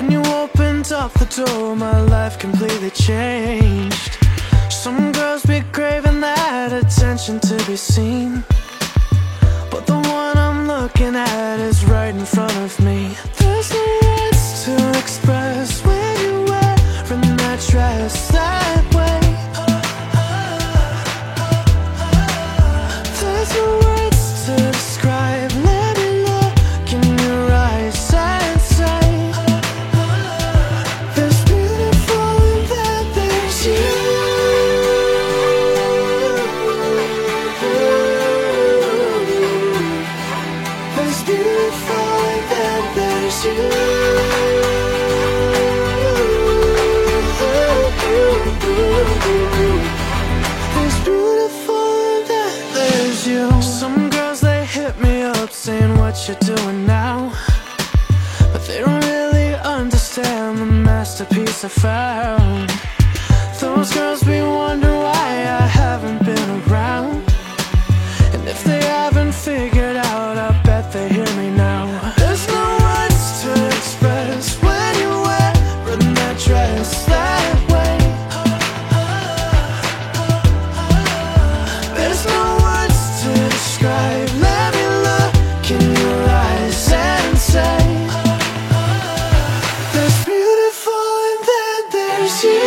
when you opened up the door, my life completely changed. Some girls be craving that attention to be seen, but the one I'm looking at is right in front of me. There's no words to express when you're wearing that dress that way. There's no words to describe. Let me look in your eyes and say, there's beautiful and then there's you. There's beautiful and then there's you. There's beautiful and then there's you. Some girls, they hit me up saying what you're doing now, but they don't really understand the masterpiece I found. Those girls be wondering why I haven't been around, and if they haven't figured out, I bet they hear me now. There's no words to express when you're wearing that dress that way. There's no words to describe. Let me look in your eyes and say, there's beautiful and then there's you.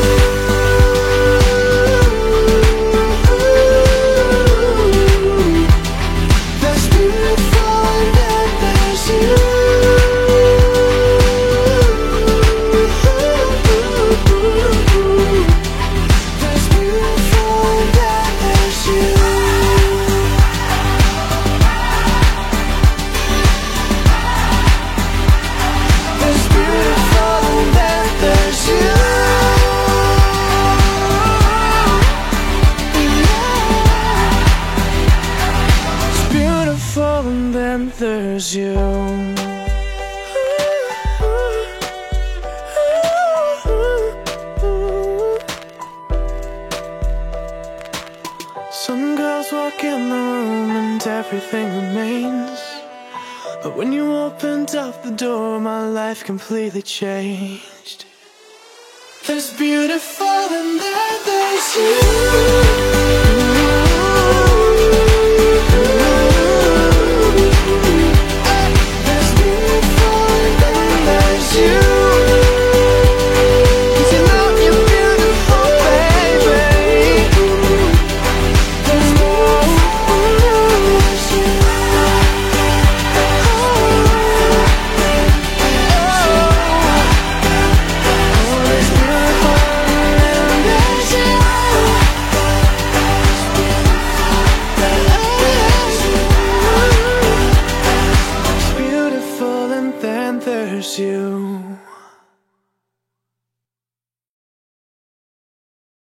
There's beautiful and then there's you. There's beautiful and then there's you. There's beautiful and then there's you. It's beautiful and then there's you. Some girls walk in the room and everything remains, but when you opened up the door, my life completely changed. There's beautiful and then there's you. There's beautiful and then there's you. 'Cause you know you're beautiful, baby. There's beautiful and there's you. There's beautiful and there's you. It's beautiful and then there's you.